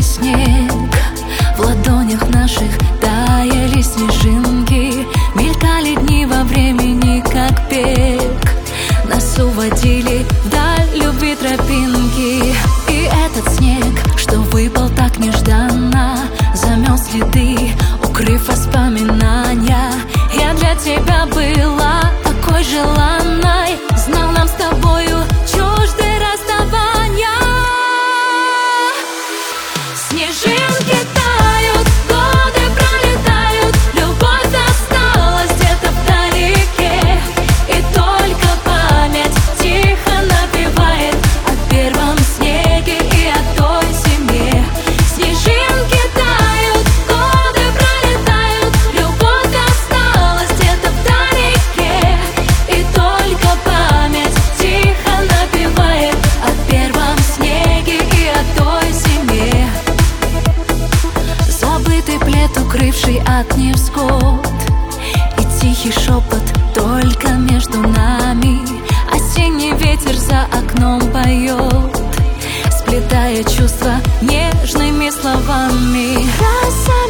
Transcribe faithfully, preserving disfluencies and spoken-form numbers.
снег, в ладонях наших таяли снежинки, мелькали дни во времени, как бег. Нас уводили вдаль любви тропинки. И этот снег, что выпал так нежданно, замел следы, укрыв воспоминания. Я для тебя была такой желанной, знал, нам с тобою чужды расставания. Снежинки тают, годы пролетают, любовь осталась где-то вдалеке, и только память тихо напевает о первом снеге и о той зиме. Снежинки тают, годы пролетают, любовь осталась где-то вдалеке, и только память тихо напевает о первом снеге и о той зиме. Забытый плед, укрывший от невзгод, и тихий шепот только между нами. Осенний ветер за окном поет, сплетая чувства нежными словами. Красота